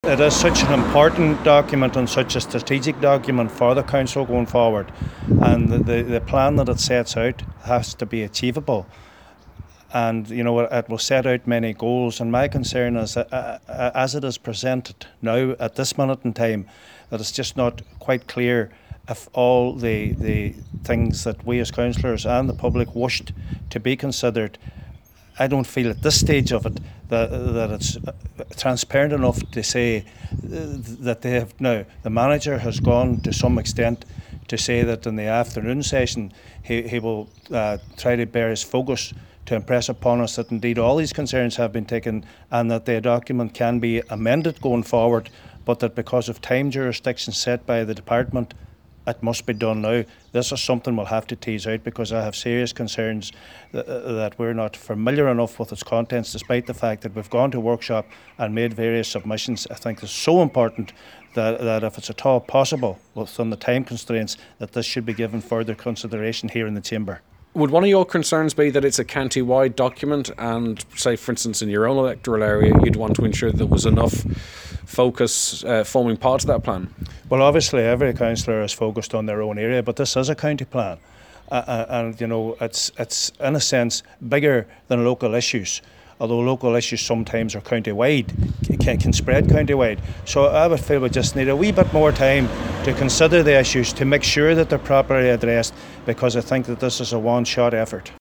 It is such an important document and such a strategic document for the council going forward, and the plan that it sets out has to be achievable. And it will set out many goals, and my concern is that, as it is presented now at this minute in time, that it's just not quite clear if all the things that we as councillors and the public wished to be considered. I don't feel at this stage of it that it's transparent enough to say that they have. Now, the manager has gone to some extent to say that in the afternoon session he will try to bear his focus to impress upon us that indeed all these concerns have been taken and that the document can be amended going forward, but that because of time jurisdictions set by the department, it must be done now. This is something we'll have to tease out, because I have serious concerns that we're not familiar enough with its contents, despite the fact that we've gone to workshop and made various submissions. I think it's so important that if it's at all possible, within the time constraints, that this should be given further consideration here in the Chamber. Would one of your concerns be that it's a county-wide document and, say, for instance, in your own electoral area, you'd want to ensure that there was enough focus forming part of that plan? Well, obviously every councillor is focused on their own area, but this is a county plan. And it's in a sense bigger than local issues, although local issues sometimes are county-wide, can spread county-wide. So I would feel we just need a wee bit more time to consider the issues, to make sure that they're properly addressed, because I think that this is a one-shot effort.